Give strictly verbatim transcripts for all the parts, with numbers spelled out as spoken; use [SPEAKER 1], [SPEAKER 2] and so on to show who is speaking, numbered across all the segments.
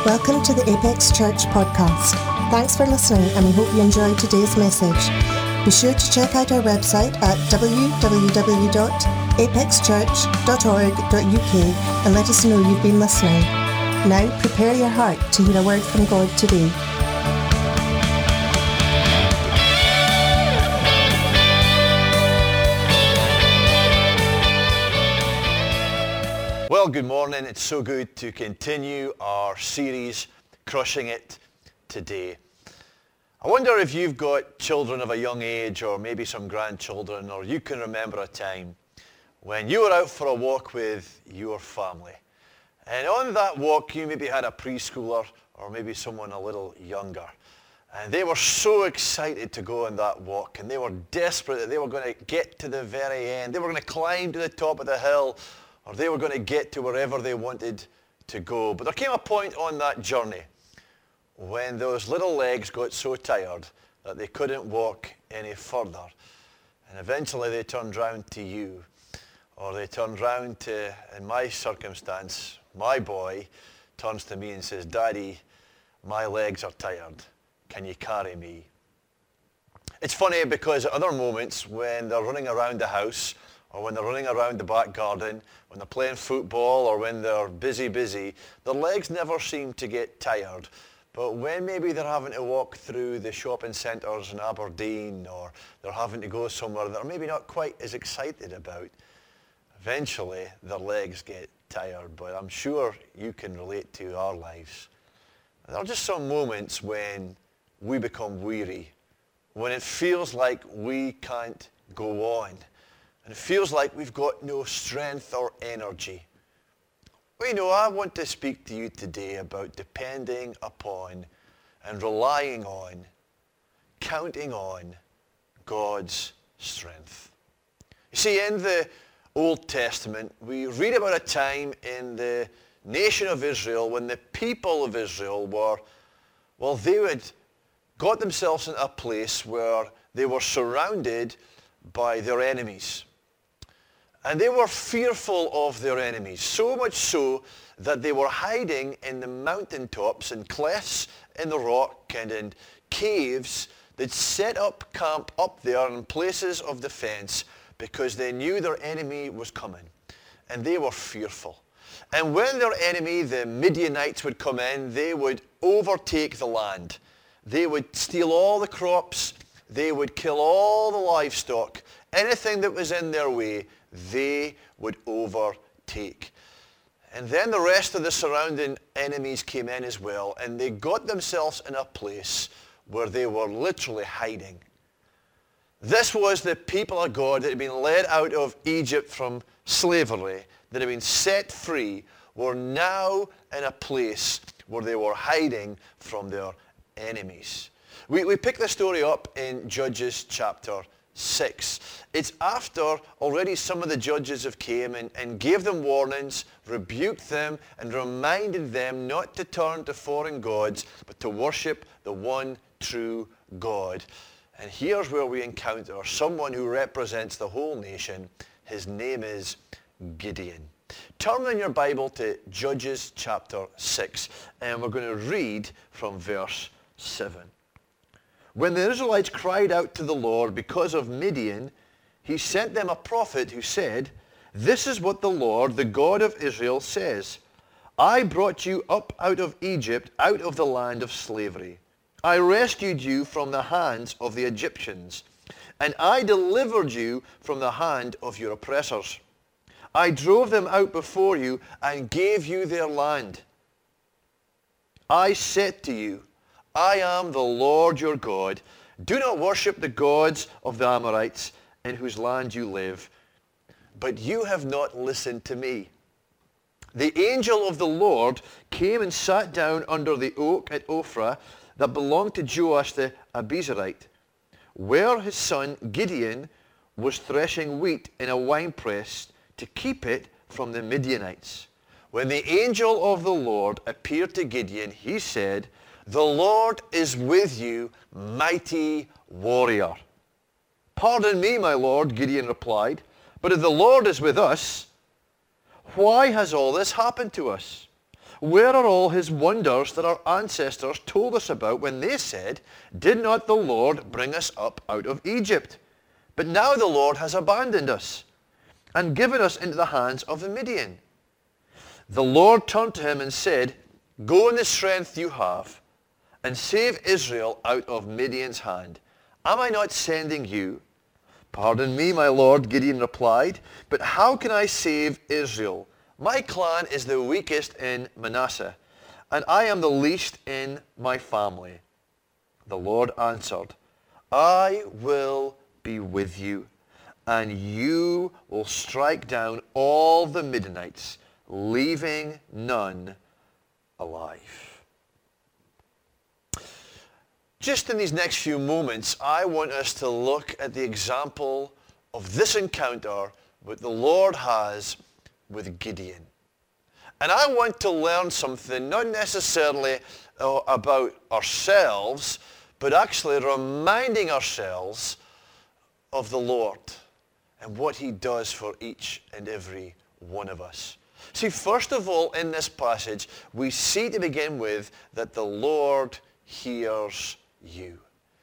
[SPEAKER 1] Welcome to the Apex Church podcast. Thanks for listening and we hope you enjoyed today's message. Be sure to check out our website at w w w dot apex church dot org dot u k and let us know you've been listening. Now prepare your heart to hear a word from God today.
[SPEAKER 2] Well, good morning. It's so good to continue our series, Crushing It, today. I wonder if you've got children of a young age or maybe some grandchildren, or you can remember a time when you were out for a walk with your family. And on that walk, you maybe had a preschooler or maybe someone a little younger. And they were so excited to go on that walk, and they were desperate that they were going to get to the very end. They were going to climb to the top of the hill, or they were going to get to wherever they wanted to go. But there came a point on that journey when those little legs got so tired that they couldn't walk any further. And eventually they turned round to you, or they turned round to, in my circumstance, my boy turns to me and says, "Daddy, my legs are tired. Can you carry me?" It's funny because at other moments when they're running around the house, or when they're running around the back garden, when they're playing football, or when they're busy, busy, their legs never seem to get tired. But when maybe they're having to walk through the shopping centres in Aberdeen, or they're having to go somewhere they're maybe not quite as excited about, eventually their legs get tired. But I'm sure you can relate to our lives. There are just some moments when we become weary, when it feels like we can't go on. And it feels like we've got no strength or energy. Well, you know, I want to speak to you today about depending upon and relying on, counting on God's strength. You see, in the Old Testament, we read about a time in the nation of Israel when the people of Israel were, well, they had got themselves in a place where they were surrounded by their enemies. And they were fearful of their enemies, so much so that they were hiding in the mountaintops and clefts in the rock and in caves. They'd set up camp up there in places of defense because they knew their enemy was coming, and they were fearful. And when their enemy, the Midianites, would come in, they would overtake the land. They would steal all the crops. They would kill all the livestock. Anything that was in their way, they would overtake. And then the rest of the surrounding enemies came in as well, and they got themselves in a place where they were literally hiding. This was the people of God that had been led out of Egypt from slavery, that had been set free, were now in a place where they were hiding from their enemies. We, we pick the story up in Judges chapter six. It's after already some of the judges have came and, and gave them warnings, rebuked them, and reminded them not to turn to foreign gods, but to worship the one true God. And here's where we encounter someone who represents the whole nation. His name is Gideon. Turn in your Bible to Judges chapter six, and we're going to read from verse seven. When the Israelites cried out to the Lord because of Midian, he sent them a prophet who said, "This is what the Lord, the God of Israel, says. I brought you up out of Egypt, out of the land of slavery. I rescued you from the hands of the Egyptians, and I delivered you from the hand of your oppressors. I drove them out before you and gave you their land. I said to you, I am the Lord your God. Do not worship the gods of the Amorites in whose land you live. But you have not listened to me. The angel of the Lord came and sat down under the oak at Ophrah that belonged to Joash the Abiezrite, where his son Gideon was threshing wheat in a winepress to keep it from the Midianites. When the angel of the Lord appeared to Gideon, he said, The Lord is with you, mighty warrior. Pardon me, my Lord, Gideon replied, but if the Lord is with us, why has all this happened to us? Where are all his wonders that our ancestors told us about when they said, 'Did not the Lord bring us up out of Egypt?' But now the Lord has abandoned us and given us into the hands of the Midian." The Lord turned to him and said, "Go in the strength you have and save Israel out of Midian's hand. Am I not sending you?" "Pardon me, my Lord," Gideon replied, "but how can I save Israel? My clan is the weakest in Manasseh, and I am the least in my family." The Lord answered, "I will be with you, and you will strike down all the Midianites, leaving none alive." Just in these next few moments, I want us to look at the example of this encounter that the Lord has with Gideon. And I want to learn something, not necessarily uh, about ourselves, but actually reminding ourselves of the Lord and what he does for each and every one of us. See, first of all, in this passage, we see to begin with that the Lord hears you.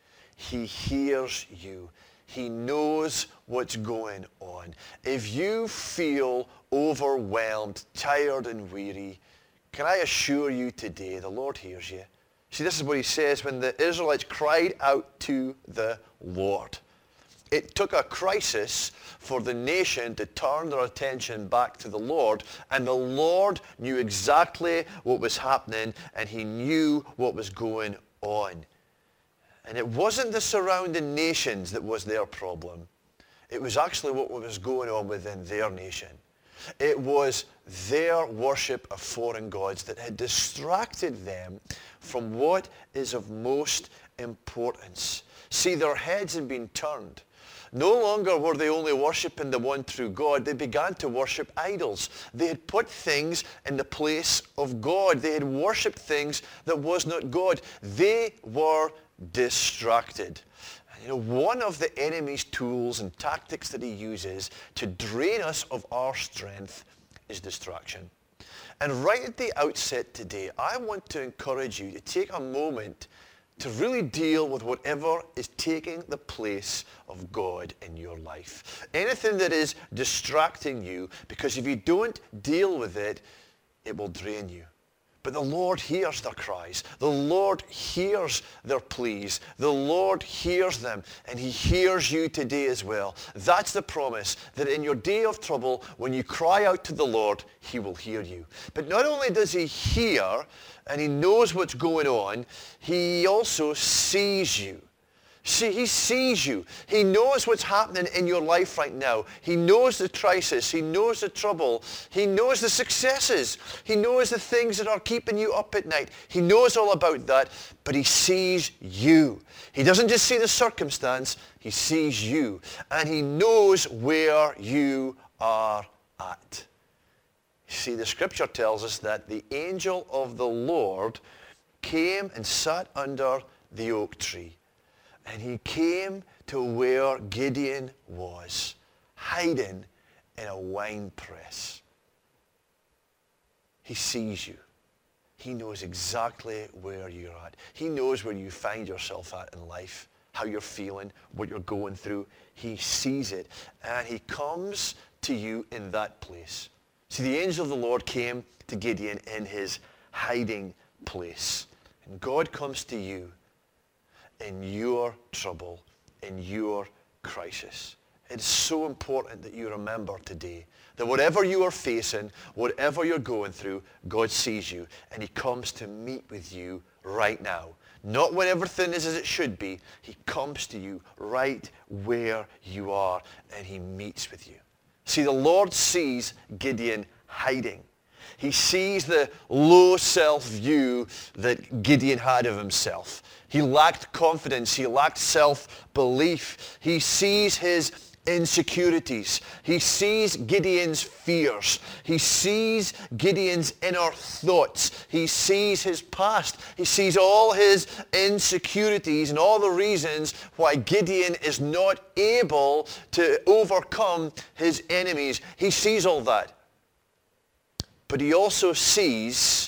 [SPEAKER 2] He hears you. He knows what's going on. If you feel overwhelmed, tired and weary, can I assure you today, the Lord hears you. See, this is what he says when the Israelites cried out to the Lord. It took a crisis for the nation to turn their attention back to the Lord, and the Lord knew exactly what was happening, and he knew what was going on. And it wasn't the surrounding nations that was their problem. It was actually what was going on within their nation. It was their worship of foreign gods that had distracted them from what is of most importance. See, their heads had been turned. No longer were they only worshiping the one true God. They began to worship idols. They had put things in the place of God. They had worshipped things that was not God. They were distracted. You know, one of the enemy's tools and tactics that he uses to drain us of our strength is distraction. And right at the outset today, I want to encourage you to take a moment to really deal with whatever is taking the place of God in your life. Anything that is distracting you, because if you don't deal with it, it will drain you. But the Lord hears their cries. The Lord hears their pleas. The Lord hears them, and he hears you today as well. That's the promise, that in your day of trouble, when you cry out to the Lord, he will hear you. But not only does he hear, and he knows what's going on, he also sees you. See, he sees you. He knows what's happening in your life right now. He knows the crisis. He knows the trouble. He knows the successes. He knows the things that are keeping you up at night. He knows all about that, but he sees you. He doesn't just see the circumstance. He sees you, and he knows where you are at. See, the scripture tells us that the angel of the Lord came and sat under the oak tree. And he came to where Gideon was, hiding in a wine press. He sees you. He knows exactly where you're at. He knows where you find yourself at in life, how you're feeling, what you're going through. He sees it, and he comes to you in that place. See, the angel of the Lord came to Gideon in his hiding place. And God comes to you in your trouble, in your crisis. It's so important that you remember today that whatever you are facing, whatever you're going through, God sees you, and he comes to meet with you right now. Not when everything is as it should be. He comes to you right where you are, and he meets with you. See, the Lord sees Gideon hiding. He sees the low self-view that Gideon had of himself. He lacked confidence. He lacked self-belief. He sees his insecurities. He sees Gideon's fears. He sees Gideon's inner thoughts. He sees his past. He sees all his insecurities and all the reasons why Gideon is not able to overcome his enemies. He sees all that. But he also sees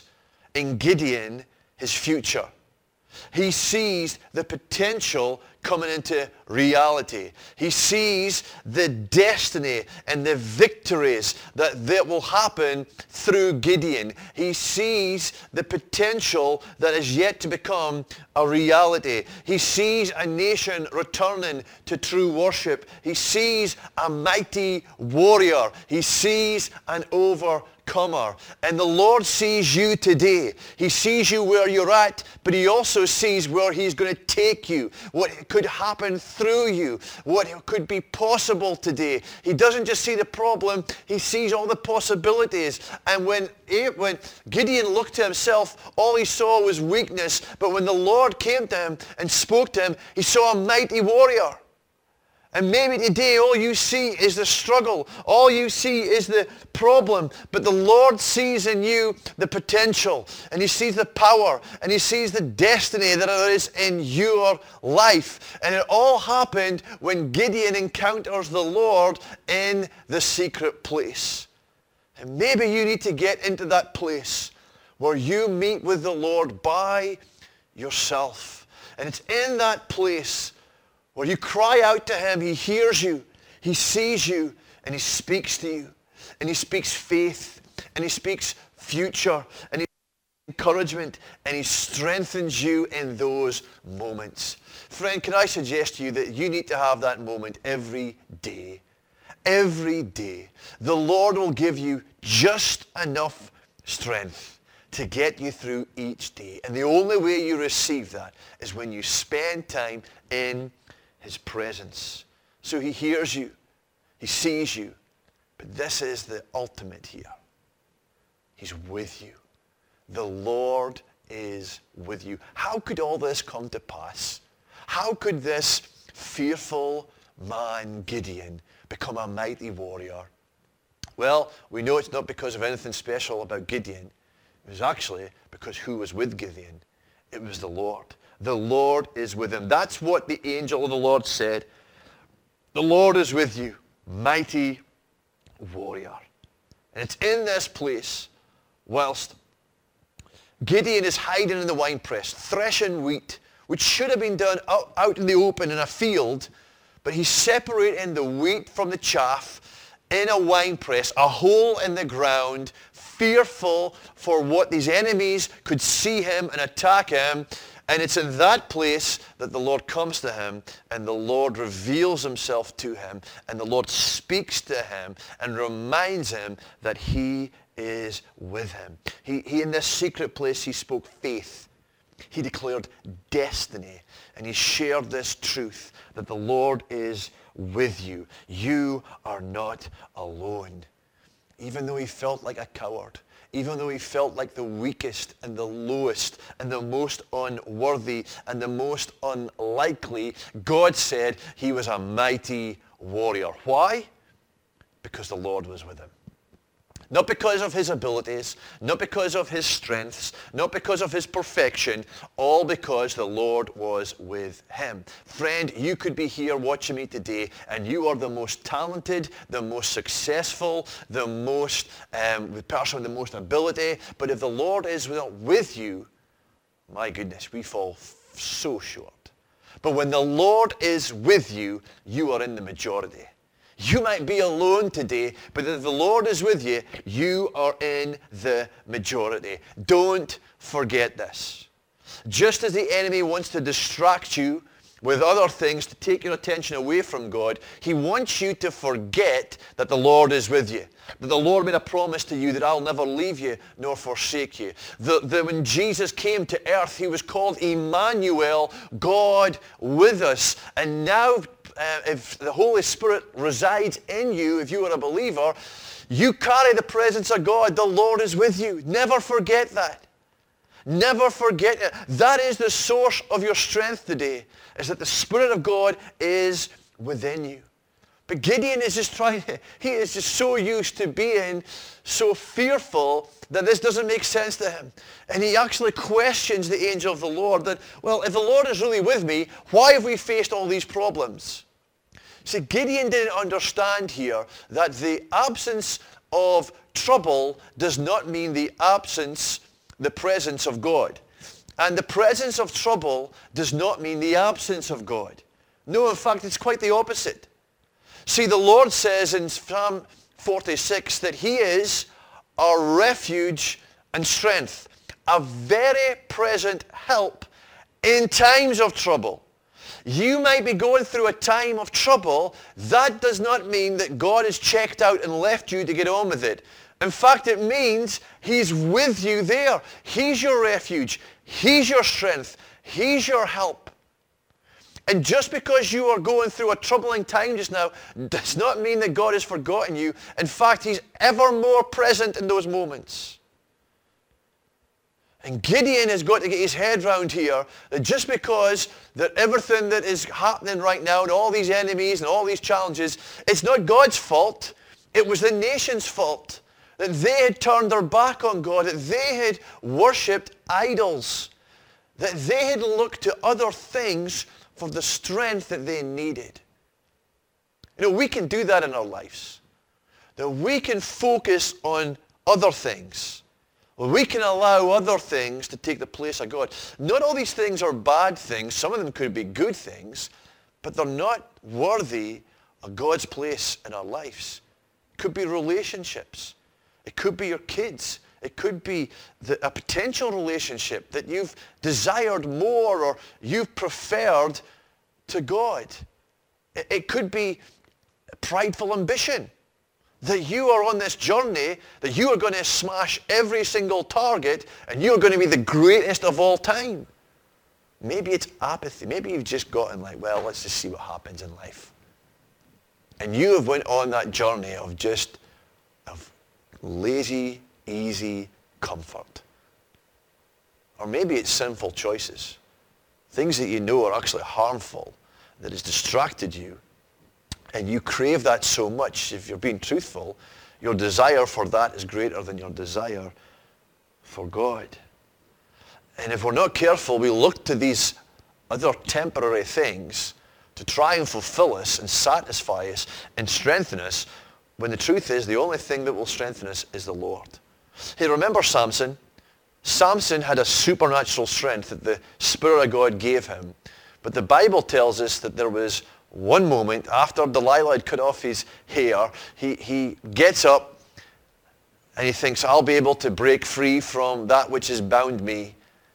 [SPEAKER 2] in Gideon his future. He sees the potential coming into reality. He sees the destiny and the victories that, that will happen through Gideon. He sees the potential that is yet to become a reality. He sees a nation returning to true worship. He sees a mighty warrior. He sees an overcomer. Comer. And the Lord sees you today. He sees you where you're at, but he also sees where he's going to take you, what could happen through you, what could be possible today. He doesn't just see the problem, he sees all the possibilities. And when, when Gideon looked to himself, all he saw was weakness. But when the Lord came to him and spoke to him, he saw a mighty warrior. And maybe today all you see is the struggle. All you see is the problem. But the Lord sees in you the potential. And he sees the power. And he sees the destiny that there is in your life. And it all happened when Gideon encounters the Lord in the secret place. And maybe you need to get into that place where you meet with the Lord by yourself. And it's in that place where you cry out to him, he hears you, he sees you, and he speaks to you. And he speaks faith, and he speaks future, and he speaks encouragement, and he strengthens you in those moments. Friend, can I suggest to you that you need to have that moment every day? Every day. The Lord will give you just enough strength to get you through each day. And the only way you receive that is when you spend time in his presence. So he hears you. He sees you. But this is the ultimate here. He's with you. The Lord is with you. How could all this come to pass? How could this fearful man, Gideon, become a mighty warrior? Well, we know it's not because of anything special about Gideon. It was actually because who was with Gideon? It was the Lord. The Lord is with him. That's what the angel of the Lord said. The Lord is with you, mighty warrior. And it's in this place, whilst Gideon is hiding in the winepress, threshing wheat, which should have been done out, out in the open in a field, but he's separating the wheat from the chaff in a winepress, a hole in the ground, fearful for what these enemies could see him and attack him. And it's in that place that the Lord comes to him, and the Lord reveals himself to him, and the Lord speaks to him and reminds him that he is with him. He, he in this secret place, he spoke faith. He declared destiny, and he shared this truth that the Lord is with you. You are not alone. Even though he felt like a coward, even though he felt like the weakest and the lowest and the most unworthy and the most unlikely, God said he was a mighty warrior. Why? Because the Lord was with him. Not because of his abilities, not because of his strengths, not because of his perfection, all because the Lord was with him. Friend, you could be here watching me today, and you are the most talented, the most successful, the most um, the person with the most ability. But if the Lord is not with you, my goodness, we fall so short. But when the Lord is with you, you are in the majority. You might be alone today, but if the Lord is with you, you are in the majority. Don't forget this. Just as the enemy wants to distract you with other things to take your attention away from God, he wants you to forget that the Lord is with you. That the Lord made a promise to you that I'll never leave you nor forsake you. That, that when Jesus came to earth, he was called Emmanuel, God with us. And now, uh, if the Holy Spirit resides in you, if you are a believer, you carry the presence of God. The Lord is with you. Never forget that. Never forget it. That is the source of your strength today, is that the Spirit of God is within you. But Gideon is just trying, he is just so used to being so fearful that this doesn't make sense to him. And he actually questions the angel of the Lord that, well, if the Lord is really with me, why have we faced all these problems? See, Gideon didn't understand here that the absence of trouble does not mean the absence the presence of God. And the presence of trouble does not mean the absence of God. No, in fact, it's quite the opposite. See, the Lord says in Psalm forty-six that he is our refuge and strength, a very present help in times of trouble. You might be going through a time of trouble. That does not mean that God has checked out and left you to get on with it. In fact, it means he's with you there. He's your refuge. He's your strength. He's your help. And just because you are going through a troubling time just now does not mean that God has forgotten you. In fact, he's ever more present in those moments. And Gideon has got to get his head round here that just because that everything that is happening right now and all these enemies and all these challenges, it's not God's fault. It was the nation's fault. That they had turned their back on God, that they had worshipped idols, that they had looked to other things for the strength that they needed. You know, we can do that in our lives. That we can focus on other things. We can allow other things to take the place of God. Not all these things are bad things. Some of them could be good things, but they're not worthy of God's place in our lives. It could be relationships. It could be your kids. It could be the, a potential relationship that you've desired more or you've preferred to God. It, it could be prideful ambition. That you are on this journey, that you are going to smash every single target and you're going to be the greatest of all time. Maybe it's apathy. Maybe you've just gotten like, well, let's just see what happens in life. And you have went on that journey of just of lazy, easy comfort. Or maybe it's sinful choices. Things that you know are actually harmful, that has distracted you. And you crave that so much, if you're being truthful, your desire for that is greater than your desire for God. And if we're not careful, we look to these other temporary things to try and fulfill us and satisfy us and strengthen us, when the truth is the only thing that will strengthen us is the Lord. Hey, remember Samson? Samson had a supernatural strength that the Spirit of God gave him. But the Bible tells us that there was one moment after Delilah had cut off his hair, he, he gets up and he thinks, I'll be able to break free from that which has bound me.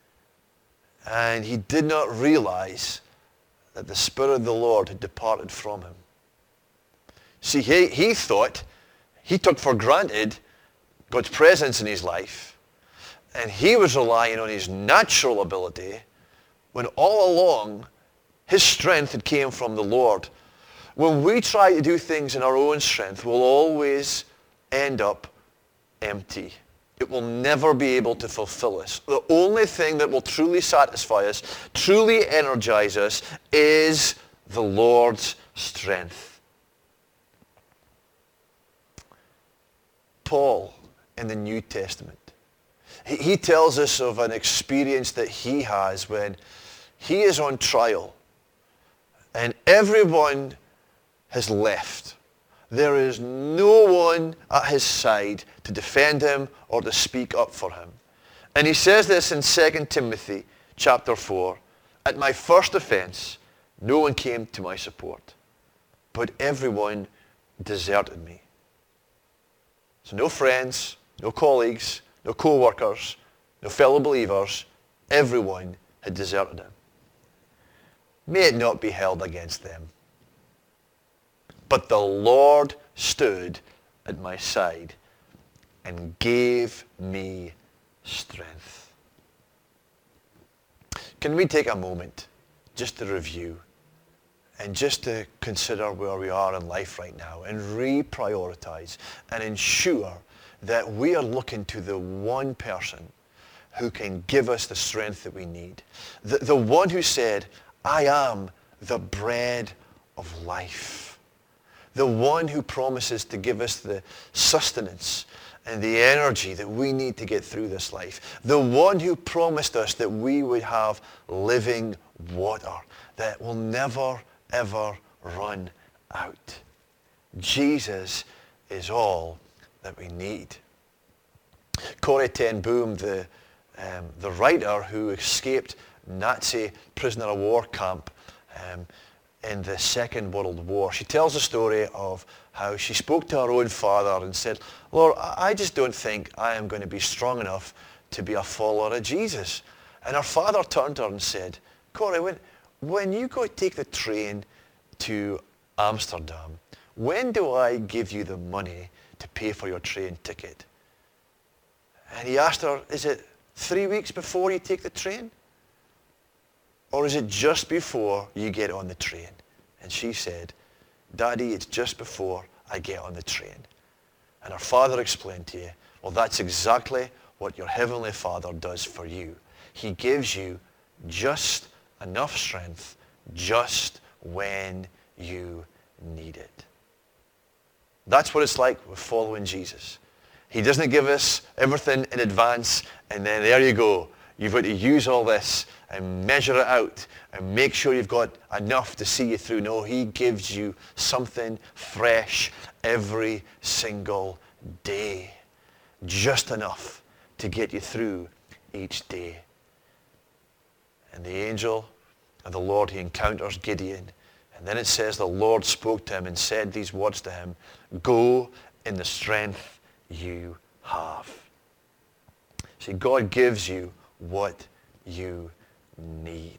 [SPEAKER 2] And he did not realize that the Spirit of the Lord had departed from him. See, he, he thought, he took for granted God's presence in his life, and he was relying on his natural ability when all along his strength had came from the Lord. When we try to do things in our own strength, we'll always end up empty. It will never be able to fulfill us. The only thing that will truly satisfy us, truly energize us, is the Lord's strength. Paul in the New Testament, he, he tells us of an experience that he has when he is on trial and everyone has left. There is no one at his side to defend him or to speak up for him. And he says this in Second Timothy chapter four, at my first offense, no one came to my support, but everyone deserted me. So no friends, no colleagues, no co-workers, no fellow believers, everyone had deserted him. May it not be held against them. But the Lord stood at my side and gave me strength. Can we take a moment just to review and just to consider where we are in life right now and reprioritize and ensure that we are looking to the one person who can give us the strength that we need. The, the one who said, I am the bread of life. The one who promises to give us the sustenance and the energy that we need to get through this life. The one who promised us that we would have living water that will never, ever run out. Jesus is all that we need. Corrie ten Boom, the um, the writer who escaped Nazi prisoner of war camp um, in the Second World War. She tells the story of how she spoke to her own father and said, Lord, I just don't think I am going to be strong enough to be a follower of Jesus. And her father turned to her and said, Corrie, when, when you go take the train to Amsterdam, when do I give you the money to pay for your train ticket? And he asked her, is it three weeks before you take the train? Or is it just before you get on the train? And she said, Daddy, it's just before I get on the train. And her father explained to you, well, that's exactly what your Heavenly Father does for you. He gives you just enough strength just when you need it. That's what it's like with following Jesus. He doesn't give us everything in advance and then there you go. You've got to use all this and measure it out and make sure you've got enough to see you through. No, he gives you something fresh every single day. Just enough to get you through each day. And the angel of the Lord, he encounters Gideon. And then it says the Lord spoke to him and said these words to him, go in the strength you have. See, God gives you what you need.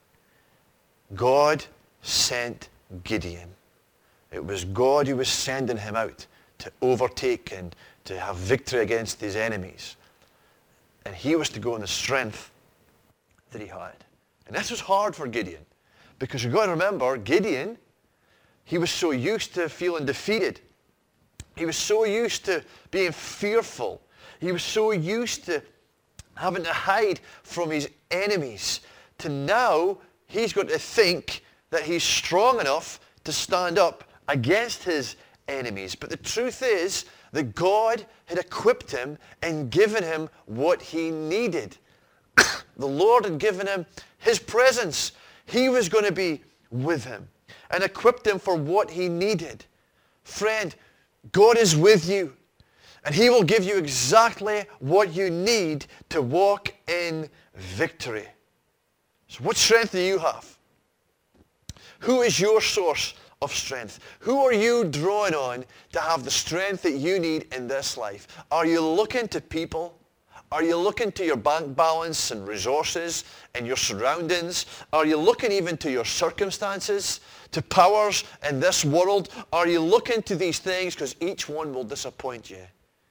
[SPEAKER 2] God sent Gideon. It was God who was sending him out to overtake and to have victory against his enemies. And he was to go in the strength that he had. And this was hard for Gideon. Because you've got to remember, Gideon, he was so used to feeling defeated. He was so used to being fearful. He was so used to having to hide from his enemies. To now, he's got to think that he's strong enough to stand up against his enemies. But the truth is that God had equipped him and given him what he needed. The Lord had given him his presence. He was going to be with him and equipped him for what he needed. Friend, God is with you and he will give you exactly what you need to walk in victory. So what strength do you have? Who is your source of strength? Who are you drawing on to have the strength that you need in this life? Are you looking to people? Are you looking to your bank balance and resources and your surroundings? Are you looking even to your circumstances, to powers in this world? Are you looking to these things? Because each one will disappoint you.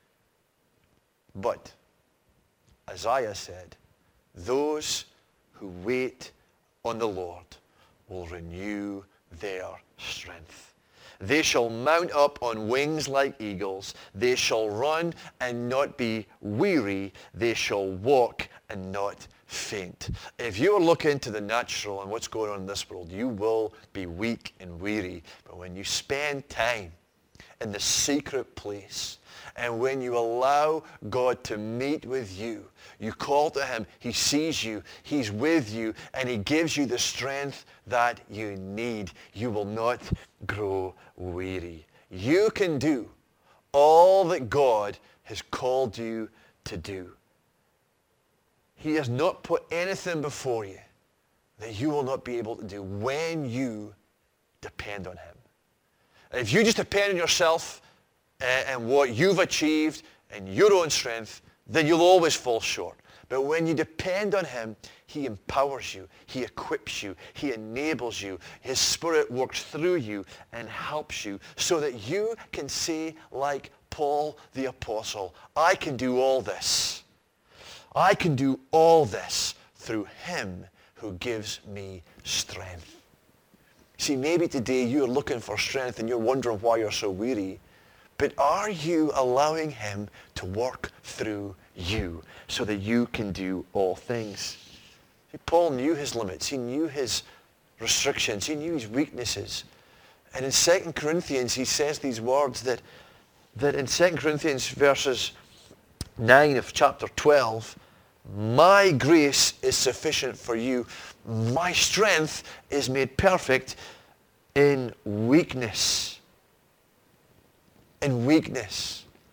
[SPEAKER 2] But Isaiah said, those who wait on the Lord will renew their strength. They shall mount up on wings like eagles. They shall run and not be weary. They shall walk and not faint. If you are looking to the natural and what's going on in this world, you will be weak and weary. But when you spend time in the secret place, and when you allow God to meet with you, you call to him, he sees you, he's with you, and he gives you the strength that you need. You will not grow weary. You can do all that God has called you to do. He has not put anything before you that you will not be able to do when you depend on him. If you just depend on yourself and what you've achieved and your own strength, then you'll always fall short. But when you depend on him, he empowers you, he equips you, he enables you. His Spirit works through you and helps you so that you can say like Paul the Apostle, I can do all this. I can do all this through him who gives me strength. See, maybe today you're looking for strength and you're wondering why you're so weary. But are you allowing him to work through you so that you can do all things? See, Paul knew his limits. He knew his restrictions. He knew his weaknesses. And in Second Corinthians, he says these words that, that in Second Corinthians verses nine of chapter twelve, my grace is sufficient for you. My strength is made perfect in weakness. In weakness.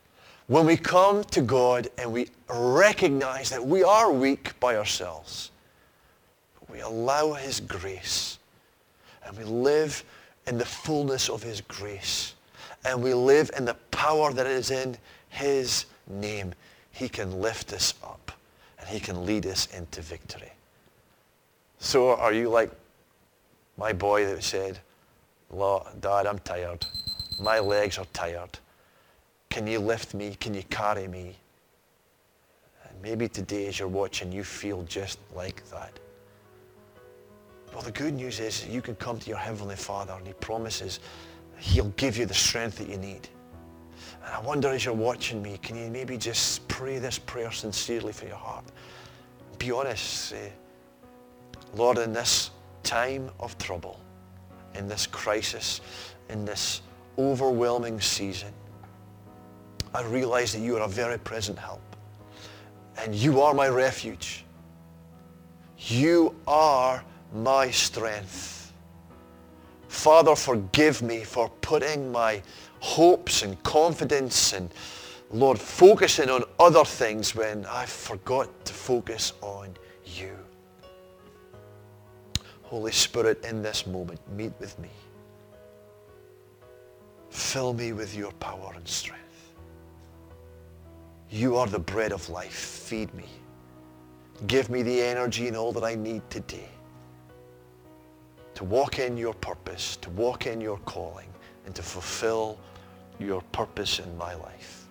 [SPEAKER 2] When we come to God and we recognize that we are weak by ourselves, we allow his grace and we live in the fullness of his grace and we live in the power that is in his name, he can lift us up and he can lead us into victory. So are you like my boy that said, Dad, I'm tired. My legs are tired. Can you lift me? Can you carry me? And maybe today as you're watching, you feel just like that. Well, the good news is you can come to your Heavenly Father and he promises he'll give you the strength that you need. And I wonder as you're watching me, can you maybe just pray this prayer sincerely from your heart? Be honest. Say, Lord, in this time of trouble, in this crisis, in this overwhelming season, I realize that you are a very present help. And you are my refuge. You are my strength. Father, forgive me for putting my hopes and confidence and, Lord, focusing on other things when I forgot to focus on you. Holy Spirit, in this moment, meet with me. Fill me with your power and strength. You are the bread of life. Feed me. Give me the energy and all that I need today to walk in your purpose, to walk in your calling, and to fulfill your purpose in my life.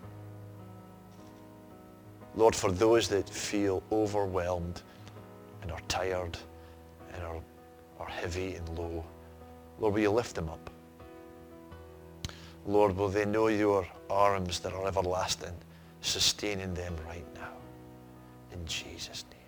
[SPEAKER 2] Lord, for those that feel overwhelmed and are tired and are, are heavy and low, Lord, will you lift them up? Lord, will they know your arms that are everlasting, sustaining them right now. In Jesus' name.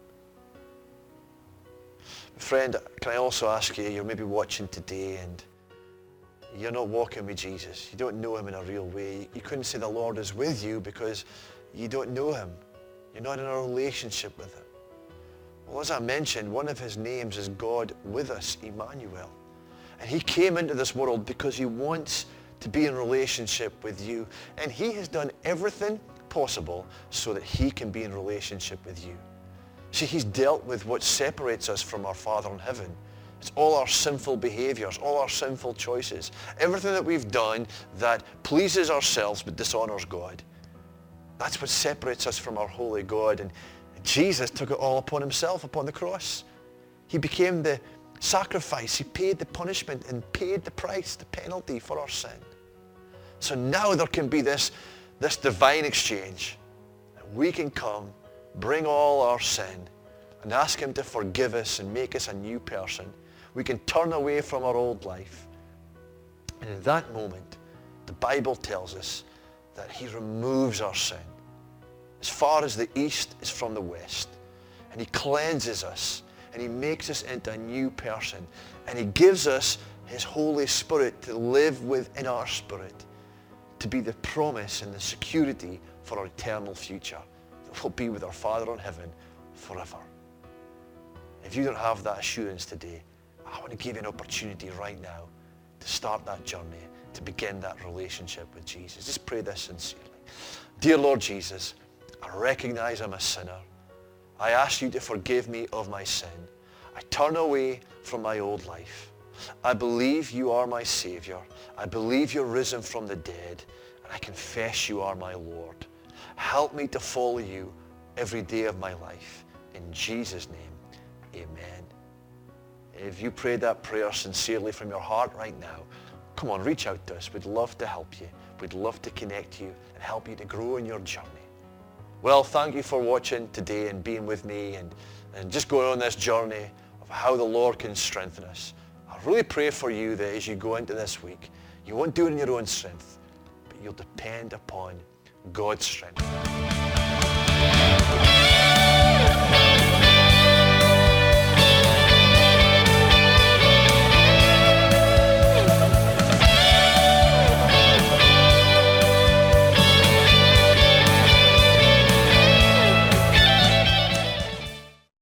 [SPEAKER 2] Friend, can I also ask you, you're maybe watching today and you're not walking with Jesus. You don't know him in a real way. You couldn't say the Lord is with you because you don't know him. You're not in a relationship with him. Well, as I mentioned, one of his names is God with us, Emmanuel. And he came into this world because he wants to be in relationship with you. And he has done everything possible so that he can be in relationship with you. See, he's dealt with what separates us from our Father in heaven. It's all our sinful behaviors, all our sinful choices, everything that we've done that pleases ourselves but dishonors God. That's what separates us from our holy God. And Jesus took it all upon himself upon the cross. He became the sacrifice. He paid the punishment and paid the price, the penalty for our sin. So now there can be this, this divine exchange. We can come, bring all our sin, and ask him to forgive us and make us a new person. We can turn away from our old life. And in that moment, the Bible tells us that he removes our sin as far as the east is from the west. And he cleanses us and he makes us into a new person. And he gives us his Holy Spirit to live within our spirit, to be the promise and the security for our eternal future that will be with our Father in heaven forever. If you don't have that assurance today, I want to give you an opportunity right now to start that journey, to begin that relationship with Jesus. Just pray this sincerely. Dear Lord Jesus, I recognize I'm a sinner. I ask you to forgive me of my sin. I turn away from my old life. I believe you are my Savior. I believe you're risen from the dead. And I confess you are my Lord. Help me to follow you every day of my life. In Jesus' name, amen. If you prayed that prayer sincerely from your heart right now, come on, reach out to us. We'd love to help you. We'd love to connect you and help you to grow in your journey. Well, thank you for watching today and being with me and, and just going on this journey of how the Lord can strengthen us. I really pray for you that as you go into this week, you won't do it in your own strength, but you'll depend upon God's strength.